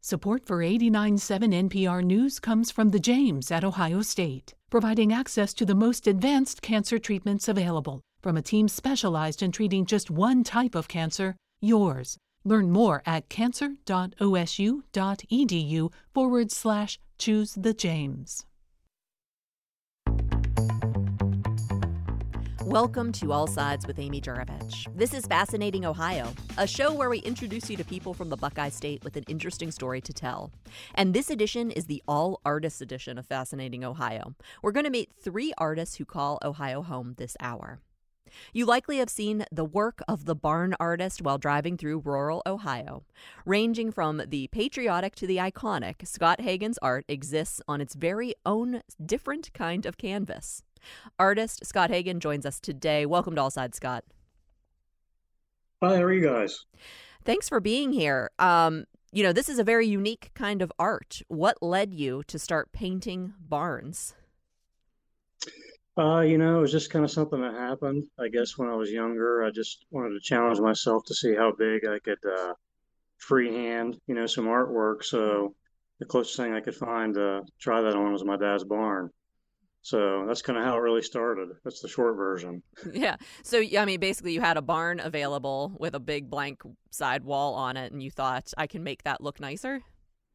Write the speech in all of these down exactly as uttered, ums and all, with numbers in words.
Support for eighty-nine point seven N P R News comes from the James at Ohio State, providing access to the most advanced cancer treatments available from a team specialized in treating just one type of cancer, yours. Learn more at cancer.osu.edu forward slash choose the James. Welcome to All Sides with Amy Juravich. This is Fascinating Ohio, a show where we introduce you to people from the Buckeye State with an interesting story to tell. And this edition is the All Artists edition of Fascinating Ohio. We're going to meet three artists who call Ohio home this hour. You likely have seen the work of the barn artist while driving through rural Ohio. Ranging from the patriotic to the iconic, Scott Hagen's art exists on its very own different kind of canvas. Artist Scott Hagen joins us today. Welcome to All Sides, Scott. Hi, how are you guys? Thanks for being here. Um, you know, this is a very unique kind of art. What led you to start painting barns? Uh, you know, it was just kind of something that happened. I guess when I was younger, I just wanted to challenge myself to see how big I could uh, freehand, you know, some artwork. So the closest thing I could find to try that on was my dad's barn. So that's kind of how it really started. That's the short version. Yeah. So, I mean, basically you had a barn available with a big blank side wall on it, and you thought, I can make that look nicer?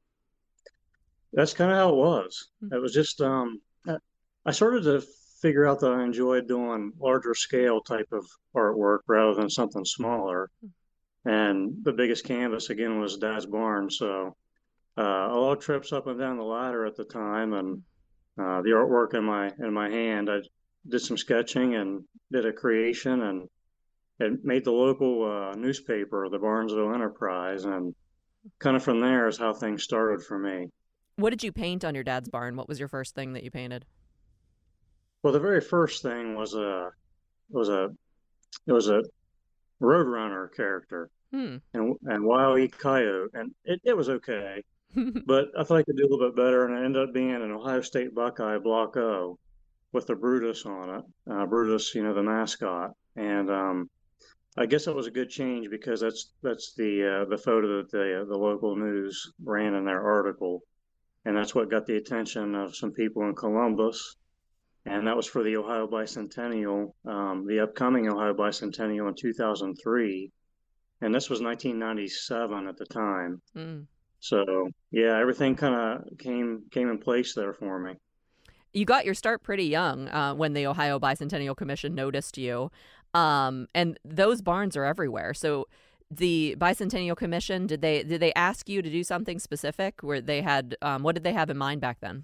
That's kind of how it was. Mm-hmm. It was just, um, I I started to figure out that I enjoyed doing larger scale type of artwork rather than something smaller. And the biggest canvas, again, was Dad's barn. So uh, a lot of trips up and down the ladder at the time, and uh, the artwork in my in my hand. I did some sketching and did a creation, and it made the local uh, newspaper, the Barnesville Enterprise, and kind of from there is how things started for me. What did you paint on your dad's barn? What was your first thing that you painted? Well, the very first thing was a was a it was a Roadrunner character, Hmm. and and Wile E. Coyote, and it, it was okay, but I thought I could do a little bit better, and it ended up being an Ohio State Buckeye Block O with the Brutus on it. Uh, Brutus, you know, the mascot, and um, I guess that was a good change because that's that's the uh, the photo that the uh, the local news ran in their article, and that's what got the attention of some people in Columbus. And that was for the Ohio Bicentennial, um, the upcoming Ohio Bicentennial in two thousand three. And this was nineteen ninety-seven at the time. Mm. So, yeah, everything kind of came came in place there for me. You got your start pretty young uh, when the Ohio Bicentennial Commission noticed you. Um, and those barns are everywhere. So the Bicentennial Commission, did they did they ask you to do something specific where they had, um, what did they have in mind back then?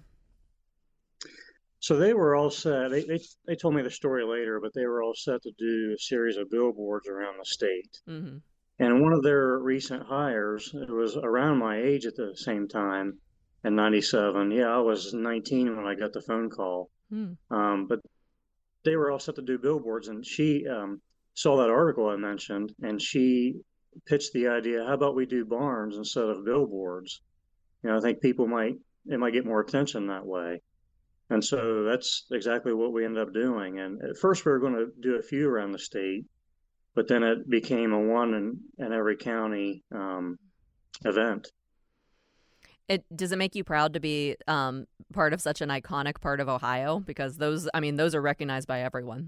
So they were all set. They, they they told me the story later, but they were all set to do a series of billboards around the state. Mm-hmm. And one of their recent hires, it was around my age at the same time in ninety-seven. Yeah, I was nineteen when I got the phone call. Mm. Um, but they were all set to do billboards, and she um, saw that article I mentioned, and she pitched the idea, how about we do barns instead of billboards? You know, I think people might, it might get more attention that way. And so that's exactly what we ended up doing. And at first we were going to do a few around the state, but then it became a one in, in every county um, event. It does it make you proud to be um, part of such an iconic part of Ohio? Because those, I mean, those are recognized by everyone.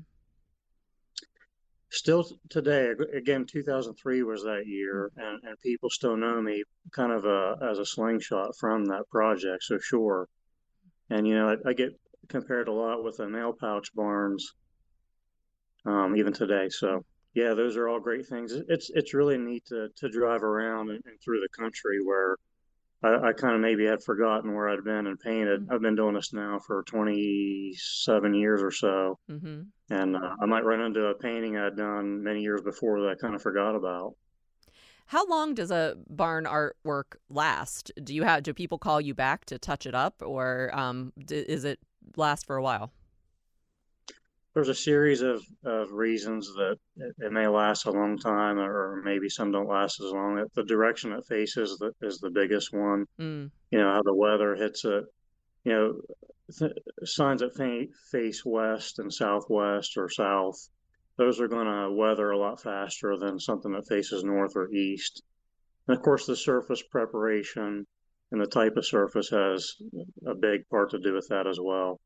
Still today, again, two thousand three was that year, and, and people still know me kind of a, as a slingshot from that project, so sure. And, you know, I, I get compared a lot with the nail pouch barns, um, even today. So, yeah, those are all great things. It's it's really neat to, to drive around and, and through the country where I, I kind of maybe had forgotten where I'd been and painted. Mm-hmm. I've been doing this now for twenty-seven years or so. Mm-hmm. And uh, I might run into a painting I'd done many years before that I kind of forgot about. How long does a barn artwork last? Do you have do people call you back to touch it up, or um, d- is it last for a while? There's a series of, of reasons that it, it may last a long time, or maybe some don't last as long. The direction it faces the, is the biggest one. Mm. You know, how the weather hits it. You know, th- signs that fa- face west and southwest or south, those are going to weather a lot faster than something that faces north or east. And of course, the surface preparation, and the type of surface has a big part to do with that as well.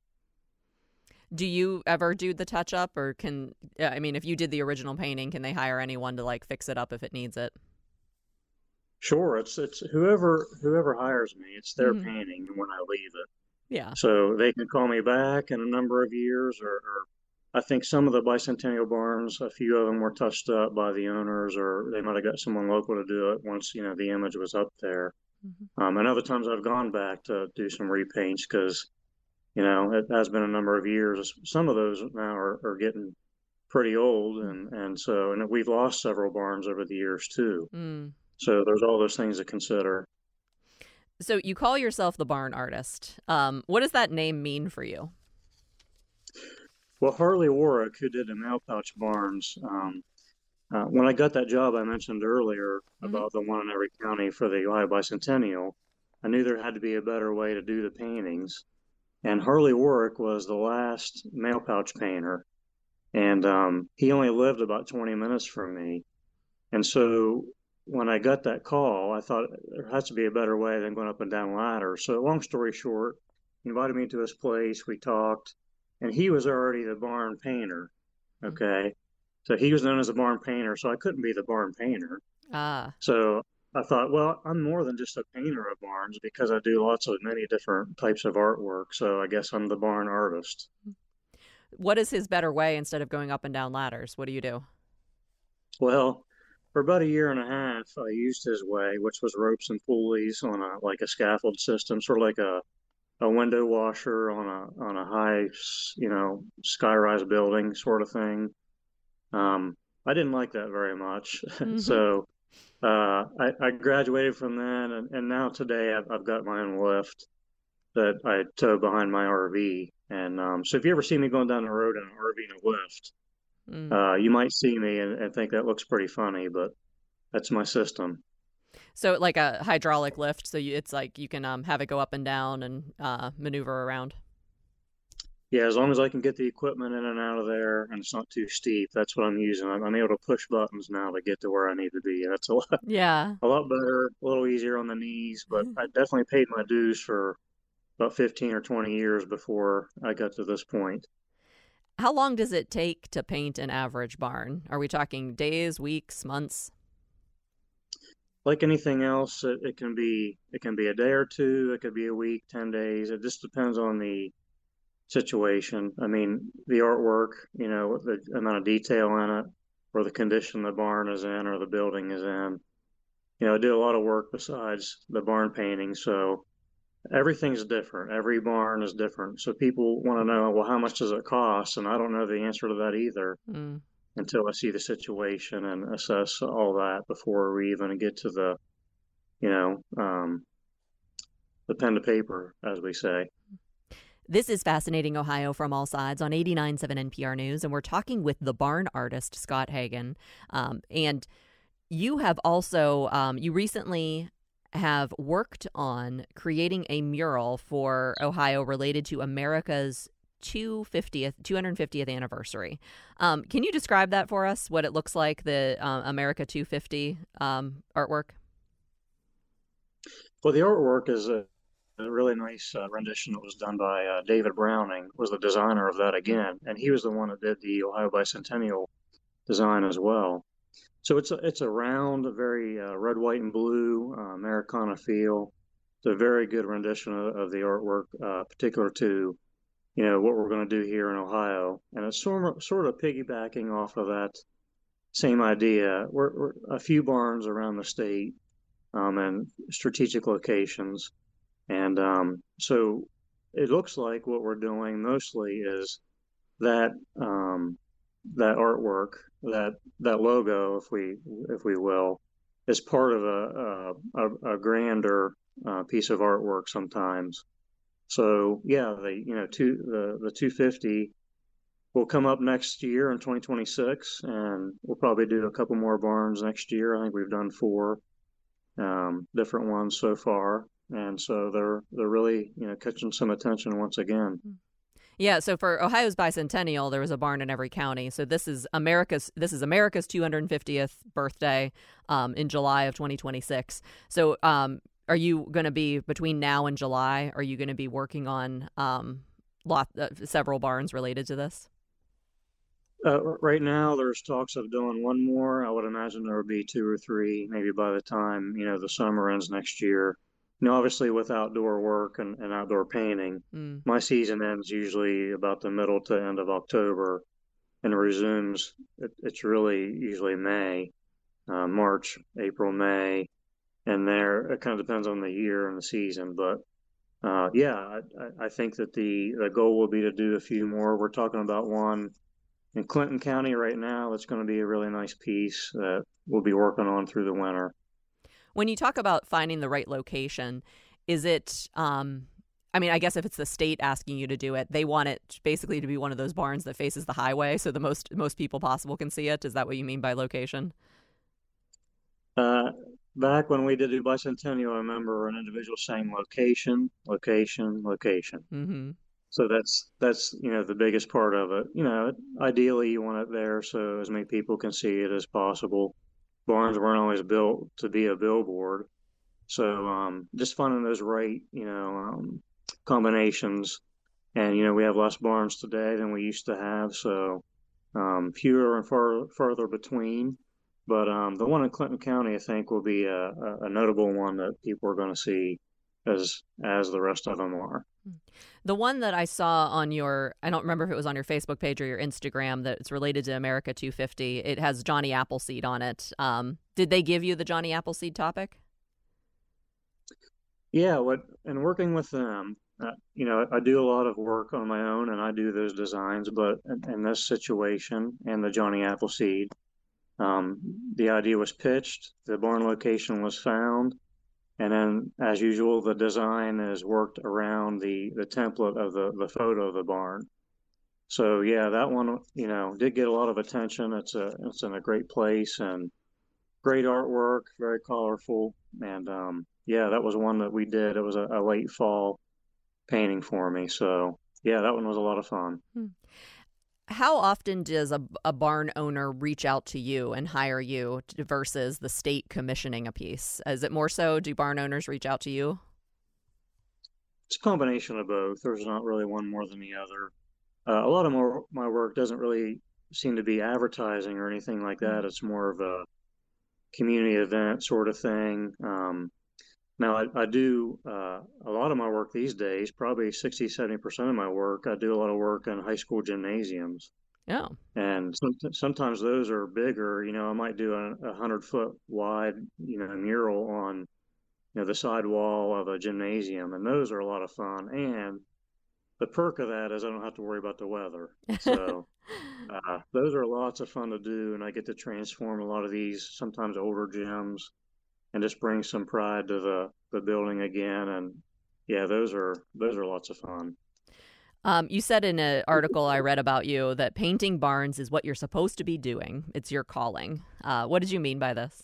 Do you ever do the touch up, or can, I mean, if you did the original painting, can they hire anyone to like fix it up if it needs it? Sure, it's it's whoever whoever hires me, it's their Hmm. painting when I leave it. Yeah. So they can call me back in a number of years, or, or I think some of the bicentennial barns, a few of them were touched up by the owners, or they might have got someone local to do it once, you know, the image was up there. Hmm. Um, and other times I've gone back to do some repaints because, you know, it has been a number of years. Some of those now are, are getting pretty old, and, and so, and we've lost several barns over the years too. Mm. So there's all those things to consider. So you call yourself the barn artist. Um, what does that name mean for you? Well, Harley Warwick, who did the Mail Pouch Barns, um, uh, when I got that job I mentioned earlier Hmm. about the one in every county for the Ohio Bicentennial, I knew there had to be a better way to do the paintings. And Harley Warwick was the last mail pouch painter. And um, he only lived about twenty minutes from me. And so when I got that call, I thought there has to be a better way than going up and down ladders. So long story short, he invited me to his place. We talked, and he was already the barn painter. Okay. So he was known as a barn painter. So I couldn't be the barn painter. Ah. So I thought, well, I'm more than just a painter of barns because I do lots of many different types of artwork. So I guess I'm the barn artist. What is his better way instead of going up and down ladders? What do you do? Well, for about a year and a half, I used his way, which was ropes and pulleys on a like a scaffold system, sort of like a, a window washer on a on a high, you know, skyrise building sort of thing. Um, I didn't like that very much, Hmm. so uh, I, I graduated from then, and, and now today I've, I've got my own lift that I tow behind my R V. And um, so if you ever see me going down the road in an R V in a lift, Mm. uh, you might see me and, and think that looks pretty funny, but that's my system. So like a hydraulic lift, so you, it's like you can um, have it go up and down and uh, maneuver around. Yeah, as long as I can get the equipment in and out of there and it's not too steep, that's what I'm using. I'm, I'm able to push buttons now to get to where I need to be. That's a lot, Yeah. a lot better, a little easier on the knees, but I definitely paid my dues for about fifteen or twenty years before I got to this point. How long does it take to paint an average barn? Are we talking days, weeks, months? Like anything else, it, it can be it can be a day or two, it could be a week, ten days. It just depends on the situation. I mean, the artwork, you know, the amount of detail in it, or the condition the barn is in, or the building is in. You know, I do a lot of work besides the barn painting, so everything's different. Every barn is different. So people want to know, well, how much does it cost? And I don't know the answer to that either Mm. until I see the situation and assess all that before we even get to the, you know, um, the pen to paper, as we say. This is Fascinating Ohio from All Sides on eighty-nine point seven N P R News, and we're talking with the barn artist, Scott Hagan. Um, and you have also, um, you recently have worked on creating a mural for Ohio related to America's two hundred fiftieth, two hundred fiftieth anniversary. Um, can you describe that for us, what it looks like, the uh, America two fifty um, artwork? Well, the artwork is a, a really nice uh, rendition that was done by uh, David Browning, was the designer of that again, and he was the one that did the Ohio Bicentennial design as well. So it's a, it's a round, a very uh, red, white, and blue uh, Americana feel. It's a very good rendition of, of the artwork, uh, particular to you know what we're going to do here in Ohio, and it's sort of sort of piggybacking off of that same idea. We're, we're a few barns around the state um, and strategic locations, and um, so it looks like what we're doing mostly is that um, that artwork, that that logo, if we if we will, is part of a a, a grander uh, piece of artwork sometimes. So yeah, the you know two the the two fifty will come up next year in twenty twenty-six, and we'll probably do a couple more barns next year. I think we've done four um, different ones so far, and so they're they're really you know catching some attention once again. Yeah, so for Ohio's bicentennial, there was a barn in every county. So this is America's this is America's two hundred fiftieth birthday um, in July of twenty twenty-six. So um, are you going to be between now and July? Are you going to be working on um, lot uh, several barns related to this? Uh, right now, there's talks of doing one more. I would imagine there will be two or three, maybe by the time, you know, the summer ends next year. You know, obviously with outdoor work and, and outdoor painting, Mm. my season ends usually about the middle to end of October and resumes. It, it's really usually May, uh, March, April, May, and there it kind of depends on the year and the season. But uh, yeah, I, I think that the the goal will be to do a few more. We're talking about one in Clinton County right now. That's going to be a really nice piece that we'll be working on through the winter. When you talk about finding the right location, is it, um, I mean, I guess if it's the state asking you to do it, they want it basically to be one of those barns that faces the highway so the most most people possible can see it. Is that what you mean by location? Uh, Back when we did do Bicentennial, I remember an individual saying location, location, location. Mm-hmm. So that's that's you know the biggest part of it. You know, ideally you want it there so as many people can see it as possible. Barns weren't always built to be a billboard, so um, just finding those right you know um, combinations. And you know we have less barns today than we used to have, so um, fewer and far further between. But um, the one in Clinton County, I think, will be a, a notable one that people are going to see as as the rest of them are. The one that I saw on your, I don't remember if it was on your Facebook page or your Instagram, that it's related to America two fifty. It has Johnny Appleseed on it. Um, did they give you the Johnny Appleseed topic? Yeah, what and working with them, uh, you know, I do a lot of work on my own, and I do those designs. But in, in this situation and the Johnny Appleseed, um, the idea was pitched, the barn location was found, and then, as usual, the design is worked around the the template of the the photo of the barn. So yeah, that one, you know, did get a lot of attention. It's a it's in a great place and great artwork, very colorful, and um, yeah, that was one that we did. It was a, a late fall painting for me. So yeah, that one was a lot of fun. Hmm. How often does a, a barn owner reach out to you and hire you to, versus the state commissioning a piece? Is it more so, do barn owners reach out to you? It's a combination of both. There's not really one more than the other. Uh, a lot of more, my work doesn't really seem to be advertising or anything like that. It's more of a community event sort of thing. Um, now, I, I do uh, a lot of my work these days, probably sixty, seventy percent of my work. I do a lot of work in high school gymnasiums. Oh. And some, sometimes those are bigger. You know, I might do a, a hundred foot wide, you know, mural on, you know, the side wall of a gymnasium, and those are a lot of fun. And the perk of that is I don't have to worry about the weather. So uh, those are lots of fun to do, and I get to transform a lot of these sometimes older gyms and just bring some pride to the the building again. And yeah, those are those are lots of fun. Um, you said in an article I read about you that painting barns is what you're supposed to be doing. It's your calling. Uh, what did you mean by this?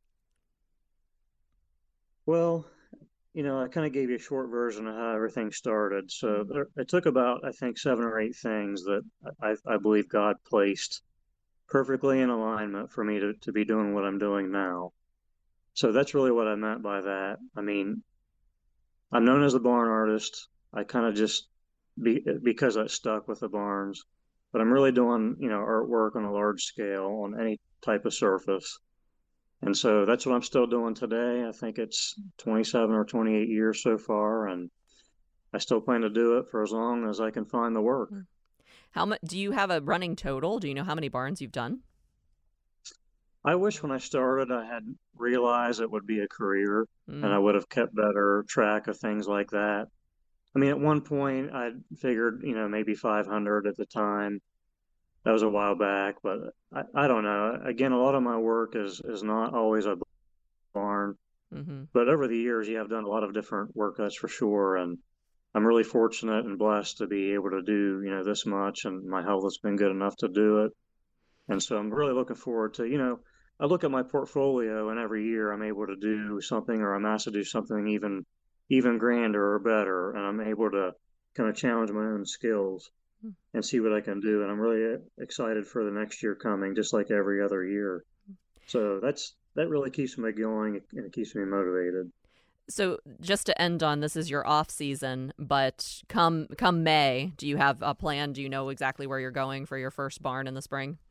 Well, you know, I kind of gave you a short version of how everything started. So there, it took about, I think, seven or eight things that I, I believe God placed perfectly in alignment for me to, to be doing what I'm doing now. So that's really what I meant by that. I mean, I'm known as a barn artist. I kind of just be because I stuck with the barns, but I'm really doing, you know, artwork on a large scale on any type of surface. And so that's what I'm still doing today. I think it's twenty-seven or twenty-eight years so far, and I still plan to do it for as long as I can find the work. How much do you have a running total? Do you know how many barns you've done? I wish when I started I had realized it would be a career Mm. and I would have kept better track of things like that. I mean, at one point I figured, you know, maybe five hundred at the time. That was a while back, but I, I don't know. Again, a lot of my work is is not always a barn, Mm-hmm. but over the years, yeah, I've done a lot of different work, that's for sure. And I'm really fortunate and blessed to be able to do, you know, this much, and my health has been good enough to do it. And so I'm really looking forward to, you know, I look at my portfolio and every year I'm able to do something or I'm asked to do something even even grander or better, and I'm able to kind of challenge my own skills and see what I can do. And I'm really excited for the next year coming, just like every other year. So that's that really keeps me going and it keeps me motivated. So just to end on, this is your off season, but come come May, do you have a plan? Do you know exactly where you're going for your first barn in the spring?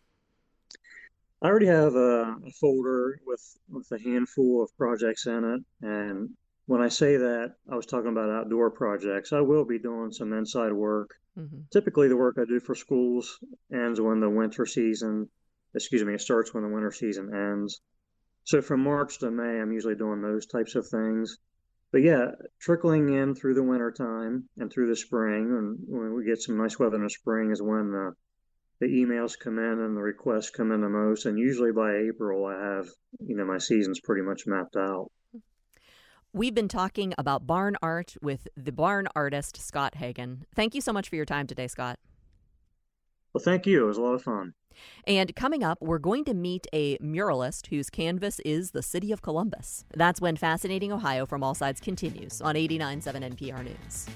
I already have a, a folder with with a handful of projects in it, and when I say that, I was talking about outdoor projects. I will be doing some inside work. Mm-hmm. Typically, the work I do for schools ends when the winter season, excuse me, it starts when the winter season ends. So from March to May, I'm usually doing those types of things. But yeah, trickling in through the winter time and through the spring, and when we get some nice weather in the spring is when the, the emails come in and the requests come in the most. And usually by April, I have, you know, my season's pretty much mapped out. We've been talking about barn art with the barn artist, Scott Hagen. Thank you so much for your time today, Scott. Well, thank you. It was a lot of fun. And coming up, we're going to meet a muralist whose canvas is the city of Columbus. That's when Fascinating Ohio from All Sides continues on eighty-nine point seven N P R News.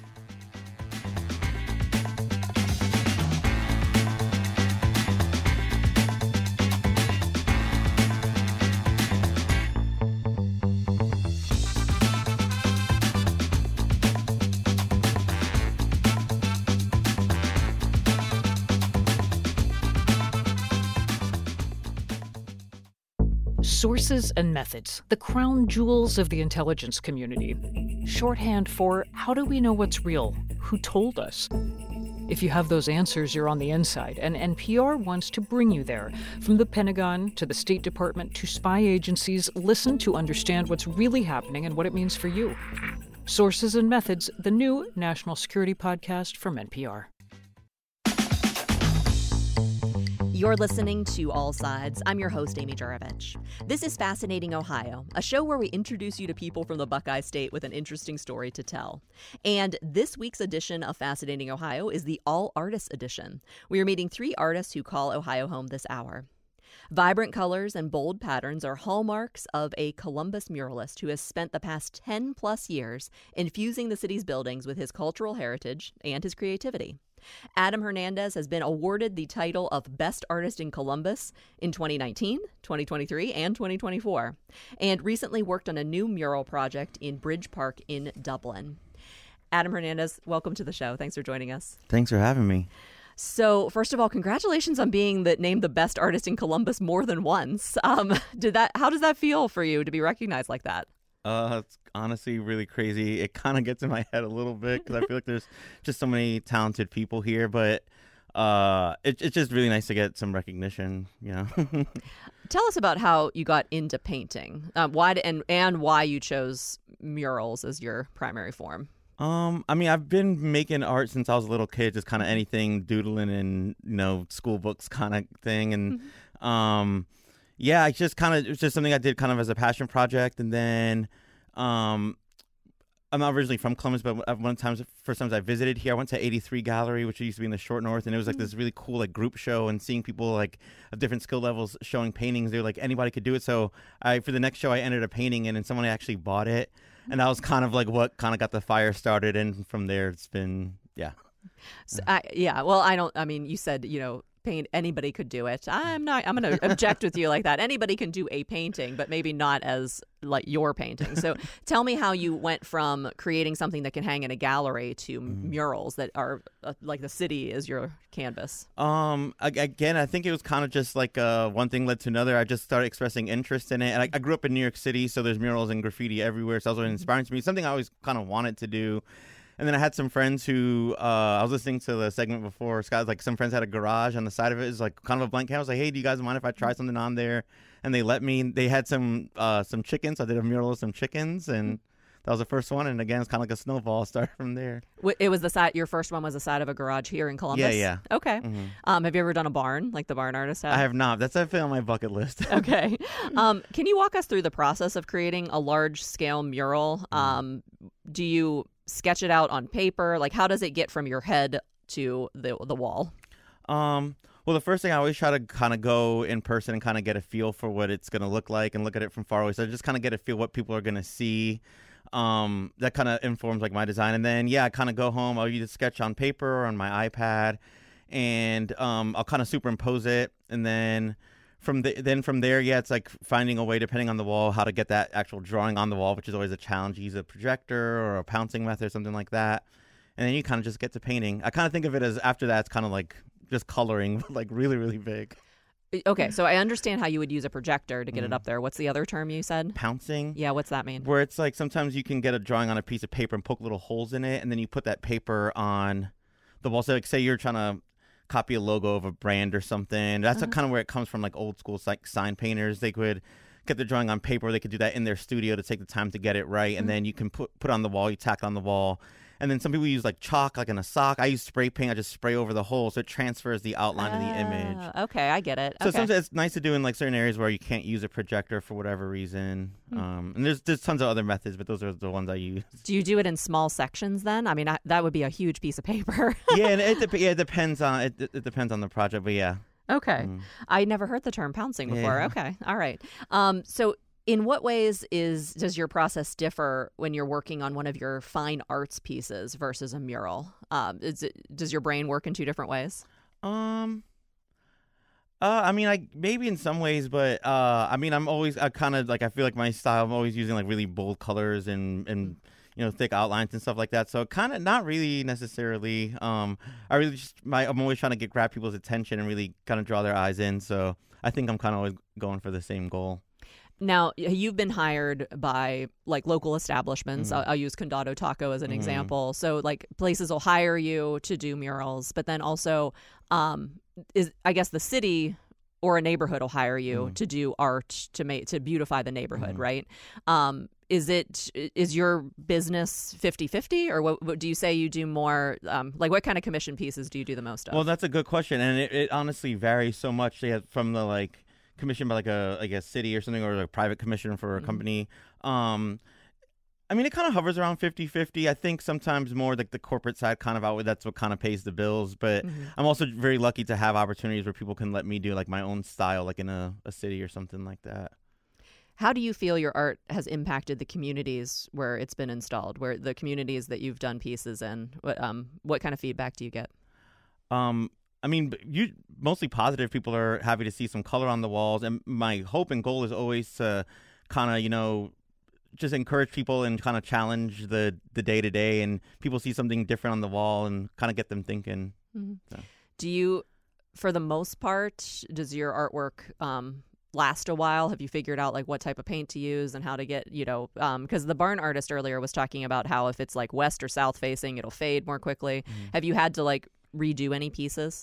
Sources and methods, the crown jewels of the intelligence community. Shorthand for how do we know what's real? Who told us? If you have those answers, you're on the inside, and N P R wants to bring you there. From the Pentagon to the State Department to spy agencies, listen to understand what's really happening and what it means for you. Sources and Methods, the new national security podcast from N P R. You're listening to All Sides. I'm your host, Amy Juravich. This is Fascinating Ohio, a show where we introduce you to people from the Buckeye State with an interesting story to tell. And this week's edition of Fascinating Ohio is the All Artists edition. We are meeting three artists who call Ohio home this hour. Vibrant colors and bold patterns are hallmarks of a Columbus muralist who has spent the past ten plus years infusing the city's buildings with his cultural heritage and his creativity. Adam Hernandez has been awarded the title of Best Artist in Columbus in twenty nineteen, twenty twenty-three, and twenty twenty-four, and recently worked on a new mural project in Bridge Park in Dublin. Adam Hernandez, welcome to the show. Thanks for joining us. Thanks for having me. So, first of all, congratulations on being the, named the Best Artist in Columbus more than once. Um, did that? How does that feel for you to be recognized like that? Uh, it's honestly really crazy. It kind of gets in my head a little bit because I feel like there's just so many talented people here, but uh, it, it's just really nice to get some recognition, you know. Tell us about how you got into painting, um, why and and why you chose murals as your primary form. Um, I mean, I've been making art since I was a little kid, just kind of anything, doodling and, you know, school books kind of thing, and mm-hmm. um. Yeah, I just kind of, it was just something I did kind of as a passion project. And then um, I'm not originally from Columbus, but one times, first times I visited here, I went to eighty-three Gallery, which used to be in the Short North. And it was like this really cool like group show, and seeing people like of different skill levels showing paintings. They were like, anybody could do it. So I, for the next show, I entered a painting in, and someone actually bought it. And that was kind of like what kind of got the fire started. And from there, it's been, yeah. So, I, yeah. Well, I don't, I mean, you said, you know, paint, anybody could do it. I'm not, I'm going to object with you like that. Anybody can do a painting, but maybe not as like your painting. So tell me how you went from creating something that can hang in a gallery to mm. murals that are uh, like the city is your canvas. Um, again, I think it was kind of just like uh, one thing led to another. I just started expressing interest in it. And I, I grew up in New York City, so there's murals and graffiti everywhere. So that was really inspiring to me. Something I always kind of wanted to do. And then I had some friends who, uh, I was listening to the segment before, Scott was like, some friends had a garage on the side of it. It was like kind of a blank canvas. I was like, hey, do you guys mind if I try something on there? And they let me. They had some uh, some chickens. So I did a mural of some chickens, and that was the first one. And again, it's kind of like a snowball. Started from there. It was the side, your first one was the side of a garage here in Columbus? Yeah, yeah. Okay. Mm-hmm. Um, have you ever done a barn, like the barn artist had? I have not. That's definitely on my bucket list. Okay. Um, can you walk us through the process of creating a large-scale mural? Um, do you sketch it out on paper? Like, how does it get from your head to the the wall? Um, well, the first thing I always try to kind of go in person and kind of get a feel for what it's going to look like and look at it from far away. So I just kind of get a feel what people are going to see. Um, that kind of informs like my design. And then, yeah, I kind of go home. I'll either sketch on paper or on my iPad, and um, I'll kind of superimpose it. And then from the, then from there, yeah, it's like finding a way, depending on the wall, how to get that actual drawing on the wall, which is always a challenge. You use a projector or a pouncing method or something like that. And then you kind of just get to painting. I kind of think of it as after that, it's kind of like just coloring, like really, really big. Okay, so I understand how you would use a projector to get Mm. it up there. What's the other term you said? Pouncing. Yeah, what's that mean? Where it's like sometimes you can get a drawing on a piece of paper and poke little holes in it, and then you put that paper on the wall. So like say you're trying to copy a logo of a brand or something. That's Uh-huh. kind of where it comes from, like old school like sign painters. They could get the drawing on paper. They could do that in their studio to take the time to get it right, and Mhm. then you can put put on the wall. You tack it on the wall. And then some people use like chalk, like in a sock. I use spray paint. I just spray over the hole, so it transfers the outline of the image. Ah, okay, I get it. So okay. sometimes it's nice to do in like certain areas where you can't use a projector for whatever reason. Hmm. Um, and there's there's tons of other methods, but those are the ones I use. Do you do it in small sections then? I mean, I, that would be a huge piece of paper. yeah, and it dep- yeah, it depends on it, it. It depends on the project, but yeah. Okay. Mm. I never heard the term pouncing before. Yeah. Okay. All right. Um, so in what ways is does your process differ when you're working on one of your fine arts pieces versus a mural? Um, is it, does your brain work in two different ways? Um. Uh, I mean, I maybe in some ways, but uh, I mean, I'm always I kind of like I feel like my style. I'm always using like really bold colors and and you know thick outlines and stuff like that. So kind of not really necessarily. Um, I really just my I'm always trying to get grab people's attention and really kind of draw their eyes in. So I think I'm kind of always going for the same goal. Now, you've been hired by like local establishments. Mhm. I'll, I'll use Condado Taco as an Mhm. example. So like places will hire you to do murals, but then also, um, is I guess the city or a neighborhood will hire you Mhm. to do art to make to beautify the neighborhood, Mhm. right? Um, is it is your business fifty-fifty, or what, what do you say you do more? Um, like what kind of commission pieces do you do the most of? Well, that's a good question, and it, it honestly varies so much. They have from the like commissioned by like a like a city or something, or a private commission for a Mhm. company. Um, I mean, it kind of hovers around fifty-fifty. I think sometimes more like the corporate side kind of out. That's what kind of pays the bills. But Mhm. I'm also very lucky to have opportunities where people can let me do like my own style, like in a, a city or something like that. How do you feel your art has impacted the communities where it's been installed, where the communities that you've done pieces in? What um what kind of feedback do you get? Um, I mean, you mostly positive. People are happy to see some color on the walls, and my hope and goal is always to kind of, you know, just encourage people and kind of challenge the the day to day, and people see something different on the wall and kind of get them thinking. Mm-hmm. So. Do you, for the most part, does your artwork um, last a while? Have you figured out like what type of paint to use and how to get, you know, because um, the barn artist earlier was talking about how if it's like west or south facing, it'll fade more quickly. Mm-hmm. Have you had to like redo any pieces?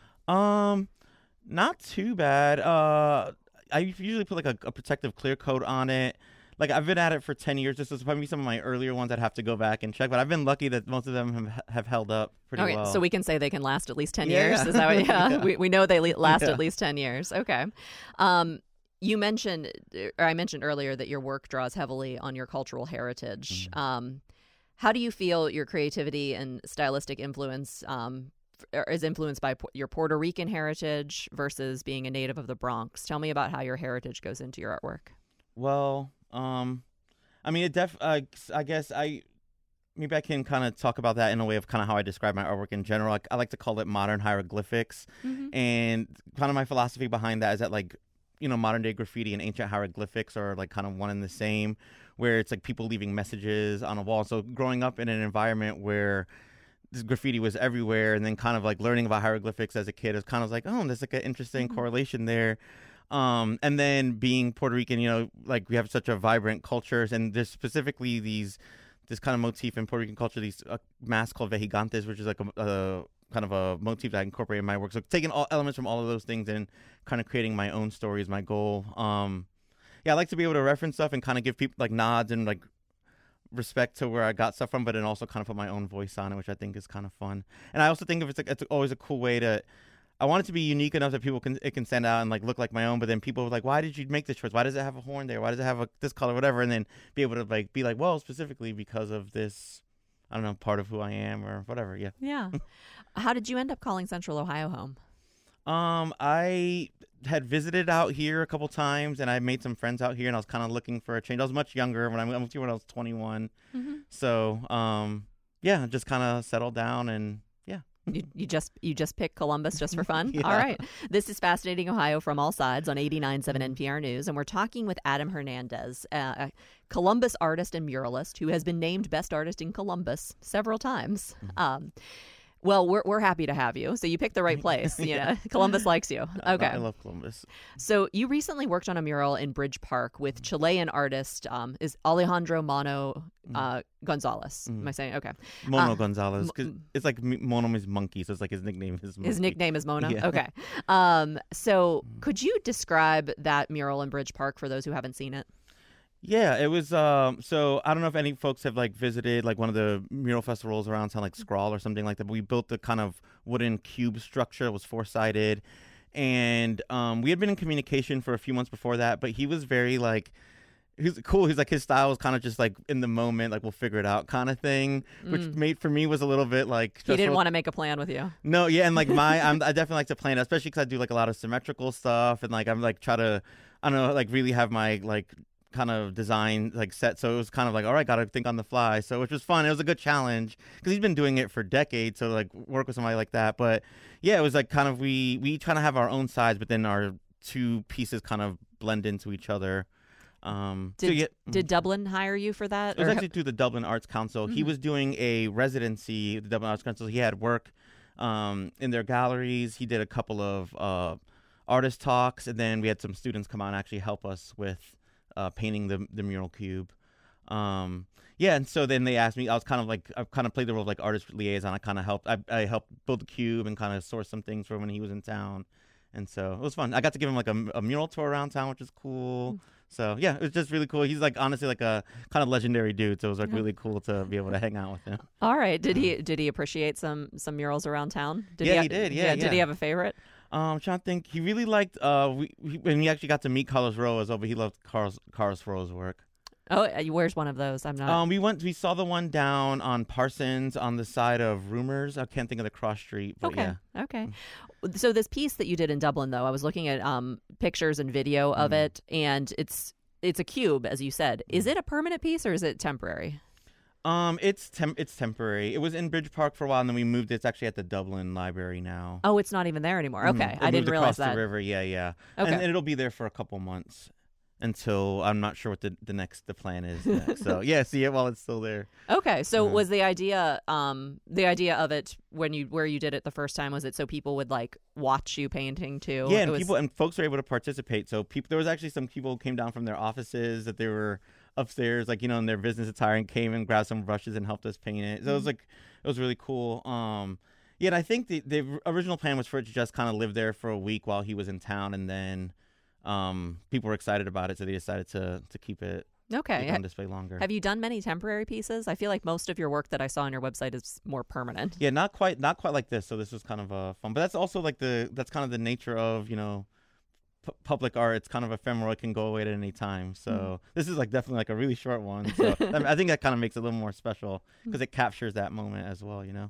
Um, not too bad. Uh, I usually put like a, a protective clear coat on it. Like I've been at it for ten years. This is probably some of my earlier ones I'd have to go back and check, but I've been lucky that most of them have, have held up pretty Okay, well. so we can say they can last at least ten Yeah, years. yeah. Is that what, yeah, Yeah. We, we know they le- last Yeah. at least ten years. Okay. Um, you mentioned, or I mentioned earlier that your work draws heavily on your cultural heritage. Mhm. Um, how do you feel your creativity and stylistic influence um, f- is influenced by Pu- your Puerto Rican heritage versus being a native of the Bronx? Tell me about how your heritage goes into your artwork. Well, um, I mean, it def. Uh, I guess I maybe I can kind of talk about that in a way of kind of how I describe my artwork in general. I, I like to call it modern hieroglyphics, and kind of my philosophy behind that is that like you know modern day graffiti and ancient hieroglyphics are like kind of one and the same, where it's like people leaving messages on a wall. So growing up in an environment where this graffiti was everywhere, and then kind of like learning about hieroglyphics as a kid is kind of like, oh, there's like an interesting Mhm. correlation there. Um, and then being Puerto Rican, you know, like we have such a vibrant cultures, and there's specifically these, this kind of motif in Puerto Rican culture, these uh, masks called vejigantes, which is like a, a kind of a motif that I incorporate in my work. So taking all elements from all of those things and kind of creating my own story is my goal. Um, yeah, I like to be able to reference stuff and kind of give people like nods and like respect to where I got stuff from, but then also kind of put my own voice on it, which I think is kind of fun. And I also think of it's, like, it's always a cool way to, I want it to be unique enough that people can, it can stand out and like look like my own, but then people are like, why did you make this choice? Why does it have a horn there? Why does it have a, this color, whatever? And then be able to like, be like, well, specifically because of this, I don't know, part of who I am or whatever. Yeah. Yeah. How did you end up calling Central Ohio home? Um, I had visited out here a couple times, and I made some friends out here, and I was kind of looking for a change. I was much younger when I moved here when I was twenty-one. Mm-hmm. So, um, yeah, just kind of settled down, and yeah. You, you just you just pick Columbus just for fun? Yeah. All right. This is Fascinating Ohio from All Sides on eighty-nine point seven N P R News, and we're talking with Adam Hernandez, uh, a Columbus artist and muralist who has been named Best Artist in Columbus several times. Mm-hmm. Um, well, we're we're happy to have you. So you picked the right place. You Yeah. know, Columbus likes you. Okay. I love Columbus. So you recently worked on a mural in Bridge Park with Chilean artist um, is Alejandro Mono uh, Gonzalez. Mm. Am I saying okay? Mono Uh, Gonzalez. 'Cause it's like M- Mono means monkey, so it's like his nickname is monkey. His nickname is Mono. Yeah. Okay. Um, so could you describe that mural in Bridge Park for those who haven't seen it? Yeah, it was. Um, so I don't know if any folks have like visited like one of the mural festivals around town, like Scrawl or something like that. But we built the kind of wooden cube structure. It was four sided, and um, we had been in communication for a few months before that. But he was very like, he's cool. He's like his style was kind of just like in the moment, like we'll figure it out kind of thing, which Mm. made for me was a little bit like. He didn't stressful. want to make a plan with you. No, yeah, and like my, I'm, I definitely like to plan, especially because I do like a lot of symmetrical stuff, and like I'm like try to, I don't know, like really have my like kind of design like set. So it was kind of like, all right, got to think on the fly. So which was fun. It was a good challenge because he's been doing it for decades. So like work with somebody like that. But yeah, it was like kind of we we each kind of have our own sides, but then our two pieces kind of blend into each other. Um, Did so yeah, did Dublin hire you for that? it was or- actually through the Dublin Arts Council. He Mhm. was doing a residency at the Dublin Arts Council. He had work um, in their galleries. He did a couple of uh, artist talks, and then we had some students come out and actually help us with uh, painting the the mural cube. Um, yeah, and so then they asked me. I was kind of like I kind of played the role of like artist liaison. I kind of helped. I, I helped build the cube and kind of source some things for when he was in town, and so it was fun. I got to give him like a, a mural tour around town, which is cool. So yeah, it was just really cool. He's like honestly like a kind of legendary dude. So it was like Yeah. really cool to be able to hang out with him. All right. Did he did he appreciate some some murals around town? Did Yeah, ha- he did. Yeah, Did he yeah. have a favorite? Um, I'm trying to think. He really liked uh, we, we when he actually got to meet Carlos Roa as well, but he loved Carlos Carlos Roa's work. Oh, uh, where's one of those? I'm not. Um, we went. We saw the one down on Parsons on the side of Rumors. I can't think of the cross street, but okay. yeah. Okay. So this piece that you did in Dublin, though, I was looking at um pictures and video of Mhm. it, and it's it's a cube, as you said. Is it a permanent piece or is it temporary? Um, it's tem- it's temporary. It was in Bridge Park for a while, and then we moved. It's actually at the Dublin Library now. Oh, it's not even there anymore. Okay, Mhm. It I didn't moved realize across that. the river. Yeah, yeah. Okay. And, and it'll be there for a couple months until I'm not sure what the, the next the plan is next. So yeah, see it while it's still there. Okay, so Yeah. was the idea um the idea of it when you where you did it the first time, was it so people would like watch you painting too? Yeah, It and was- people and folks were able to participate. So people, there was actually some people who came down from their offices that they were upstairs, like you know, in their business attire, and came and grabbed some brushes and helped us paint it. So it was like it was really cool. Um, yeah, and I think the the original plan was for it to just kind of live there for a week while he was in town, and then um, people were excited about it, so they decided to to keep it Okay. keep it Ha- on display longer. Have you done many temporary pieces? I feel like most of your work that I saw on your website is more permanent. Yeah, not quite, not quite like this. So this was kind of uh, fun, but that's also like the that's kind of the nature of you know pu- public art. It's kind of ephemeral; it can go away at any time. So this is like definitely like a really short one. So I, mean, I think that kind of makes it a little more special because it captures that moment as well. You know.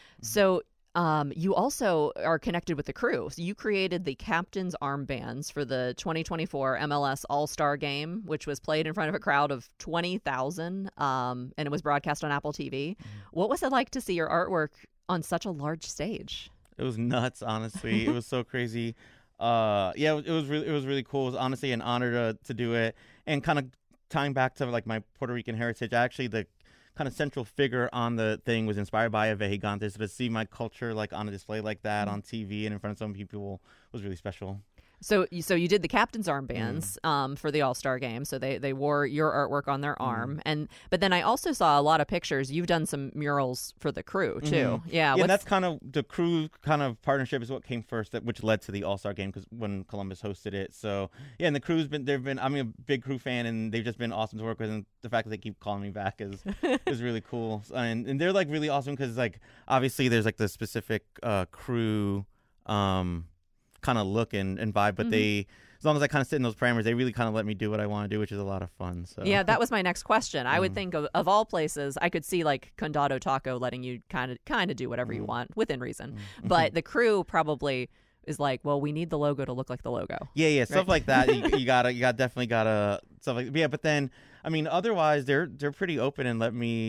So um, you also are connected with the crew. So you created the captain's armbands for the twenty twenty-four M L S All-Star Game, which was played in front of a crowd of twenty thousand, um, and it was broadcast on Apple T V. What was it like to see your artwork on such a large stage? It was nuts, honestly. It was so crazy. Uh, yeah, it was, it was really, it was really cool. It was honestly an honor to to do it, and kind of tying back to like my Puerto Rican heritage. Actually, the kind of central figure on the thing was inspired by Ave Gigante. So to see my culture like on a display like that on T V and in front of so many people was really special. So, you- so you did the captain's armbands um, for the All-Star Game. So they, they wore your artwork on their arm, and but then I also saw a lot of pictures. You've done some murals for the crew too. Mhm. Yeah, Yeah, what's- and that's kind of the crew kind of partnership is what came first, that which led to the All Star Game because when Columbus hosted it. So yeah, and the crew's been they've been I'm a big crew fan, and they've just been awesome to work with, and the fact that they keep calling me back is is really cool. And and they're like really awesome because like obviously there's like the specific uh, crew um, kind of look and, and vibe, but Mhm. they. As long as I kind of sit in those parameters, they really kind of let me do what I want to do, which is a lot of fun. So Yeah, that was my next question. I would Mhm. think of, of all places, I could see like Condado Taco letting you kind of kind of do whatever you Mhm. want within reason. Mhm. But the crew probably is like, well, we need the logo to look like the logo. Yeah, yeah, stuff Right. like that. You, you gotta, you got definitely gotta stuff like yeah. But then, I mean, otherwise, they're they're pretty open and let me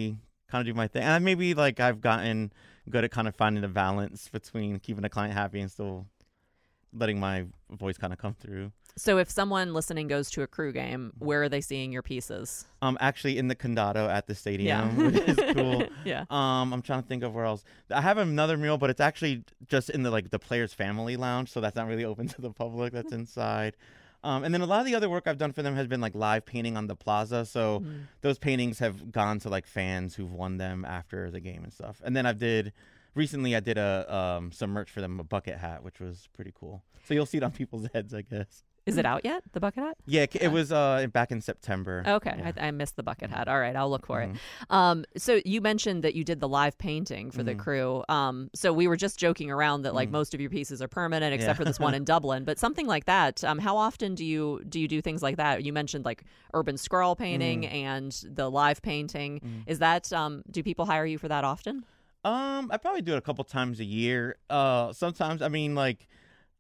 kind of do my thing. And maybe like I've gotten good at kind of finding the balance between keeping the client happy and still letting my voice kind of come through. So if someone listening goes to a crew game, where are they seeing your pieces? Um, actually in the Condado at the stadium, Yeah. which is cool. Yeah. Um, I'm trying to think of where else. I have another mural, but it's actually just in the like the players' family lounge, so that's not really open to the public. That's inside. Um, and then a lot of the other work I've done for them has been like live painting on the plaza. So Mm. those paintings have gone to like fans who've won them after the game and stuff. And then I did recently I did a um, some merch for them, a bucket hat, which was pretty cool. So you'll see it on people's heads, I guess. Is it out yet, the bucket hat? Yeah, it was uh, back in September. Okay, Yeah. I, I missed the bucket hat. All right, I'll look for Mhm. it. Um, so you mentioned that you did the live painting for the Mhm. crew. Um, so we were just joking around that like Mhm. most of your pieces are permanent, except Yeah. for this one in Dublin. But something like that. Um, how often do you do you do things like that? You mentioned like urban scroll painting Mhm. and the live painting. Mhm. Is that um, do people hire you for that often? Um, I probably do it a couple times a year. Uh, sometimes I mean like.